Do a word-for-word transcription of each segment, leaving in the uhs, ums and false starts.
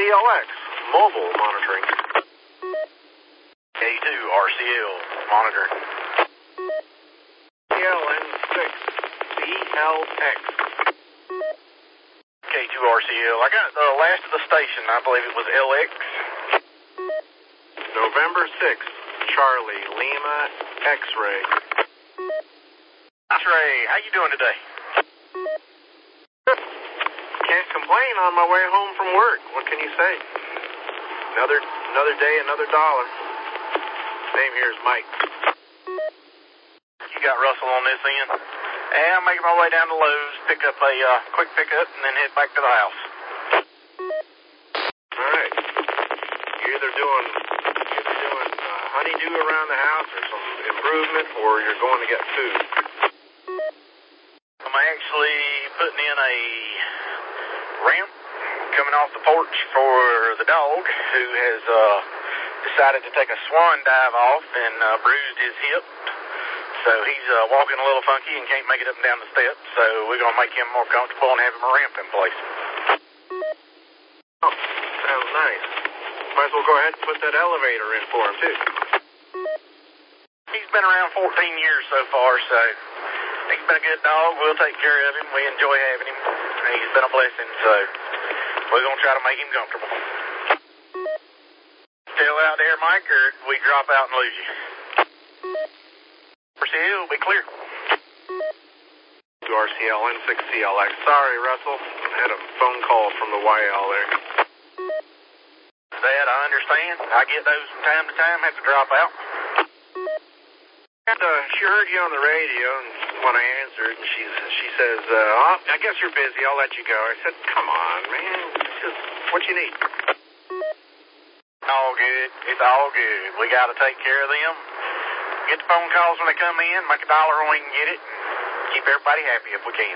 L X, mobile monitoring. K two R C L, monitoring. C L N six C L X. K two R C L. I got the last of the station. I believe it was L X. November sixth, Charlie, Lima, X-ray. X-ray, how you doing today? Can't complain on my way home from work. What can you say? Another another day, another dollar. Name here is Mike. You got Russell on this end? Yeah, I'm making my way down to Lowe's, pick up a uh, quick pickup, and then head back to the house. All right. You're either doing you're either doing uh, honeydew around the house or some improvement, or you're going to get food. I'm actually putting in a ramp coming off the porch for the dog who has uh, decided to take a swan dive off and uh, bruised his hip. So he's uh, walking a little funky and can't make it up and down the steps. So we're going to make him more comfortable and have him a ramp in place. Oh, sounds nice. Might as well go ahead and put that elevator in for him, too. He's been around fourteen years so far, so he's been a good dog. We'll take care of him. We enjoy having him. He's been a blessing, so we're going to try to make him comfortable. Still out there, Mike, or we drop out and lose you? R C L will be clear. R C L N six C L X. Sorry, Russell. I had a phone call from the Y L there. That I understand. I get those from time to time. Have to drop out. And, uh, she heard you on the radio, and when I answered, and she she says, uh, oh, I guess you're busy. I'll let you go. I said, come on, man. It's just what you need. All good. It's all good. We got to take care of them. Get the phone calls when they come in. Make a dollar when we can get it. Keep everybody happy if we can.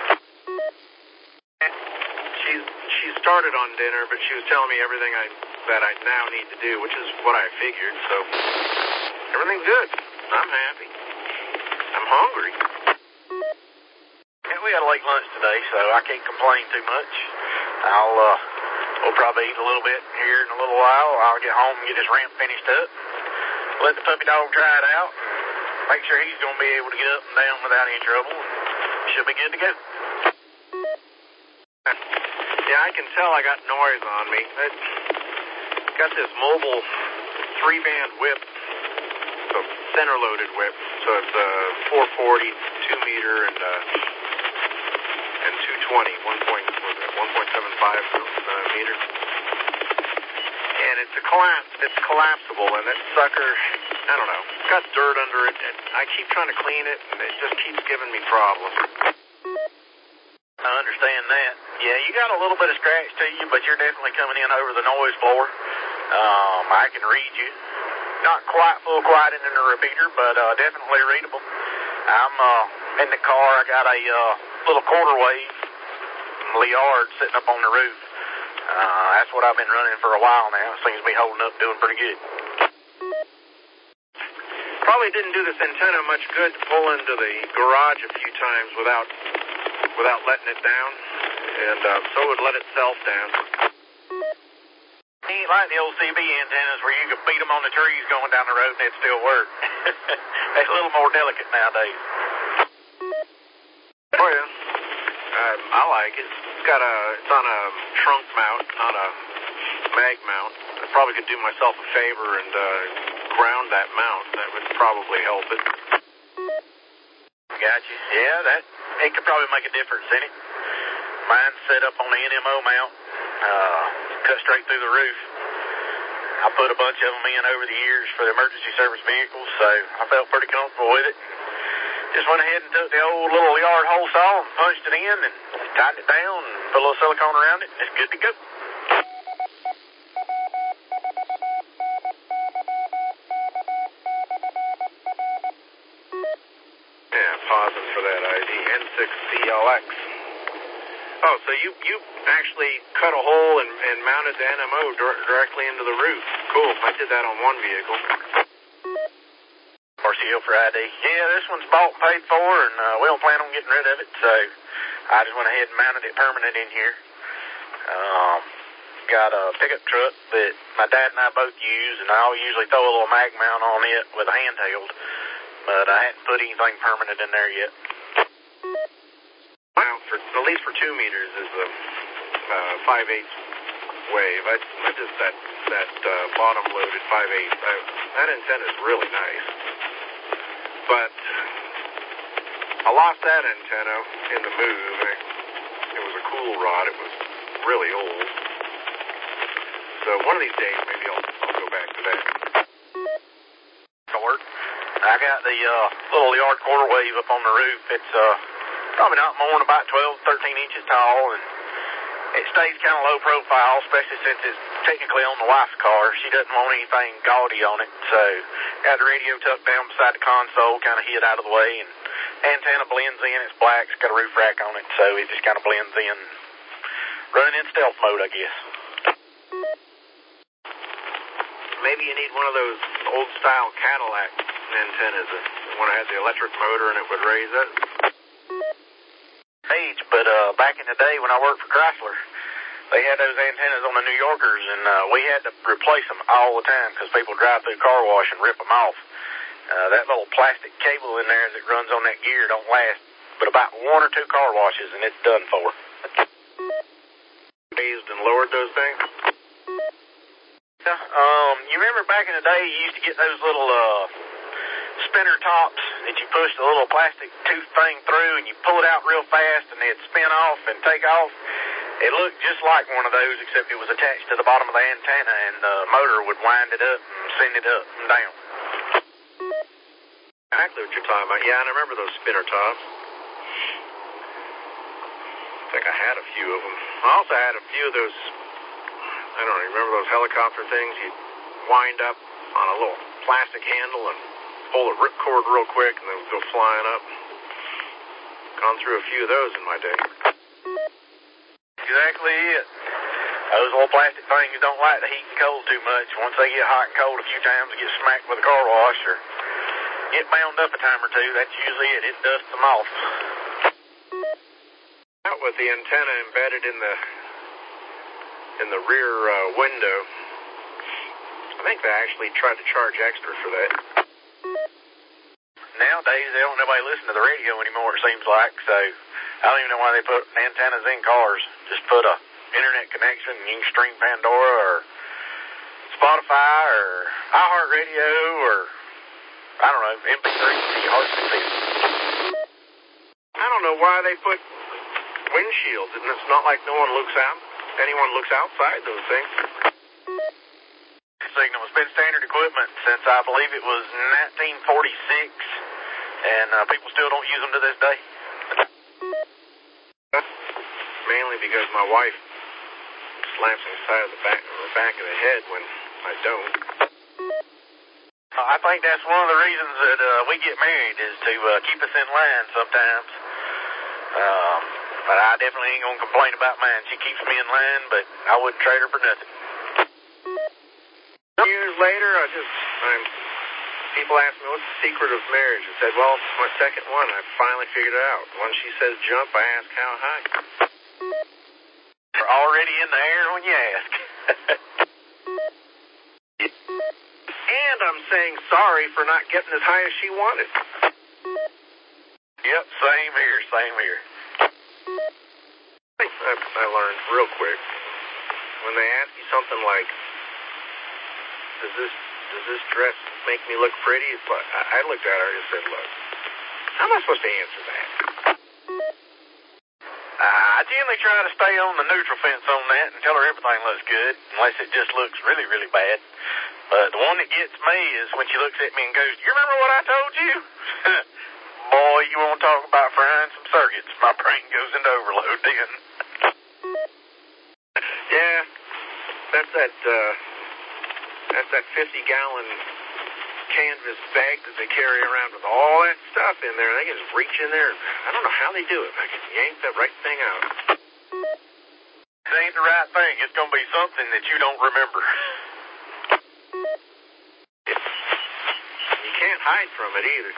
She's she started on dinner, but she was telling me everything I that I now need to do, which is what I figured. So everything's good. I'm happy. I'm hungry. Yeah, we had a late lunch today, so I can't complain too much. I'll uh, we'll probably eat a little bit here in a little while. I'll get home and get this ramp finished up. Let the puppy dog try it out. Make sure he's going to be able to get up and down without any trouble. Should be good to go. Yeah, I can tell I got noise on me. I got this mobile three-band whip, so center-loaded whip. So it's a uh, four forty, two meter, and uh, and two twenty, one point seven five uh, meter. And it's a collapse. It's collapsible, and that sucker, I don't know, it's got dirt under it. And I keep trying to clean it, and it just keeps giving me problems. I understand that. Yeah, you got a little bit of scratch to you, but you're definitely coming in over the noise floor. Um, I can read you. Not quite full quiet in the repeater, but uh, definitely readable. I'm uh, in the car. I got a uh, little quarter wave Liard sitting up on the roof. Uh, that's what I've been running for a while now. Seems to be holding up, doing pretty good. Probably didn't do this antenna much good to pull into the garage a few times without without letting it down, and uh, so it would let itself down. He ain't like the old C B antennas where you could beat them on the trees going down the road and it'd still work. It's a little more delicate nowadays. Oh yeah, um, I like it. It's got a, it's on a trunk mount, not a mag mount. I probably could do myself a favor and uh, ground that mount. That would probably help it. Gotcha. Yeah, that it could probably make a difference in it. Mine's set up on the N M O mount, uh, cut straight through the roof. I put a bunch of them in over the years for the emergency service vehicles, so I felt pretty comfortable with it. Just went ahead and took the old little yard hole saw and punched it in and tightened it down and put a little silicone around it. It's good to go. Yeah, pausing for that I D, N six C L X. Oh, so you, you actually cut a hole and, and mounted the N M O dir- directly into the roof. Cool. I did that on one vehicle. R C L for I D. Yeah, this one's bought and paid for, and uh, we don't plan on getting rid of it, so I just went ahead and mounted it permanent in here. Um, got a pickup truck that my dad and I both use, and I'll usually throw a little mag mount on it with a handheld, but I hadn't put anything permanent in there yet. Well, for, at least for two meters is the uh, five eighths wave. I, I just, that, that uh, bottom-loaded five eighths, I, that antenna is really nice. But I lost that antenna in the move. I, it was a cool rod. It was really old. So one of these days, maybe I'll, I'll go back to that. Cord. I got the uh, little yard quarter wave up on the roof. It's uh, probably not more than about twelve, thirteen inches tall, and it stays kind of low profile, especially since it's technically on the wife's car. She doesn't want anything gaudy on it, so got the radio tucked down beside the console, kind of hid out of the way, and antenna blends in. It's black. It's got a roof rack on it, so it just kind of blends in. Running in stealth mode, I guess. Maybe you need one of those old-style Cadillac antennas, one that had the electric motor and it would raise it. Age, but uh, back in the day when I worked for Chrysler, they had those antennas on the New Yorkers, and uh, we had to replace them all the time because people drive through car wash and rip them off. Uh, that little plastic cable in there that runs on that gear don't last but about one or two car washes, and it's done for. Raised and lowered those things? Yeah, um, you remember back in the day you used to get those little uh, spinner tops that you push the little plastic tooth thing through and you pull it out real fast and they'd spin off and take off? It looked just like one of those, except it was attached to the bottom of the antenna, and the motor would wind it up and send it up and down. Exactly what you're talking about. Yeah, and I remember those spinner tops. I think I had a few of them. I also had a few of those, I don't know, remember those helicopter things? You'd wind up on a little plastic handle and pull the ripcord real quick, and they would go flying up. Gone through a few of those in my day. Exactly it. Those little plastic things don't like the heat and cold too much. Once they get hot and cold a few times, they get smacked with a car wash or get bound up a time or two. That's usually it. It dusts them off. That with the antenna embedded in the in the rear uh, window. I think they actually tried to charge extra for that. Nowadays, they don't nobody listen to the radio anymore, it seems like, so I don't even know why they put antennas in cars. Just put a internet connection and you can stream Pandora or Spotify or iHeartRadio or, I don't know, M P three to your heart's content. I don't know why they put windshields, and it's not like no one looks out. Anyone looks outside those things. Signal has been standard equipment since I believe it was nineteen forty-six, and uh, people still don't use them to this day. Mainly because my wife slaps me side of the back, or the back of the head when I don't. Uh, I think that's one of the reasons that uh, we get married is to uh, keep us in line sometimes. Um, but I definitely ain't gonna complain about mine. She keeps me in line, but I wouldn't trade her for nothing. Years later, I just, I'm, people ask me, what's the secret of marriage? I said, well, it's my second one. I finally figured it out. When she says jump, I ask how high. You're already in the air when you ask. And I'm saying sorry for not getting as high as she wanted. Yep, same here, same here. I, I learned real quick. When they ask you something like, does this does this dress make me look pretty? It's like, I, I looked at her and said, look, how am I supposed to answer that? Uh, I generally try to stay on the neutral fence on that and tell her everything looks good, unless it just looks really, really bad. But the one that gets me is when she looks at me and goes, you remember what I told you? Boy, you want to talk about frying some circuits. My brain goes into overload then. Yeah, that's that, uh, that's that fifty-gallon canvas bag that they carry around with all that stuff in there. They can just reach in there. I don't know how they do it. They can yank the right thing out. It ain't the right thing. It's going to be something that you don't remember. You can't hide from it either.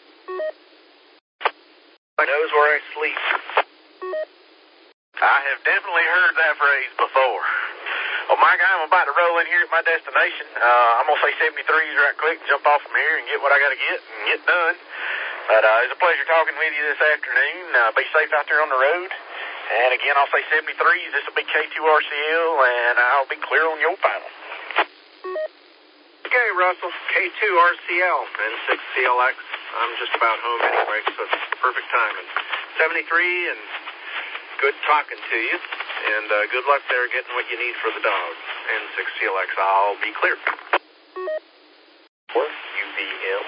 I knows where I sleep. I have definitely heard that phrase before. Well, Mike, I'm about to roll in here at my destination. Uh, I'm going to say seventy-threes right quick, jump off from here and get what I got to get and get done. But uh, it was a pleasure talking with you this afternoon. Uh, be safe out there on the road. And again, I'll say seventy-threes. This will be K two R C L, and I'll be clear on your panel. Okay, Russell, K two R C L and six C L X. I'm just about home anyway, so it's perfect timing. seventy-three, and good talking to you. And uh, good luck there getting what you need for the dog. And six C L X, I'll be clear. Or U V M.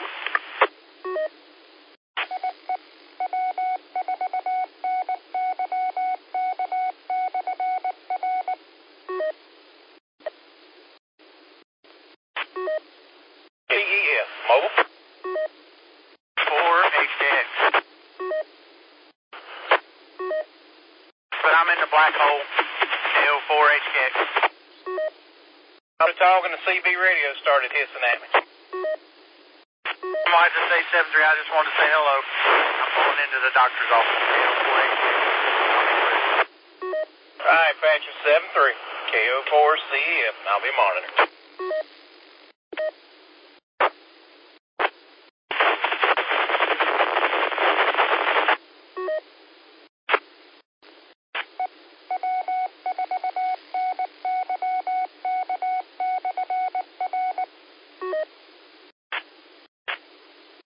P E F, mobile. four H X. But I'm in the black hole. L four H X. I was talking, the C B radio started hissing at me. I just say seven three, I just wanted to say hello. I'm pulling into the doctor's office. L four H X. All right, Patcher seven three, K O four C E F, and I'll be monitoring.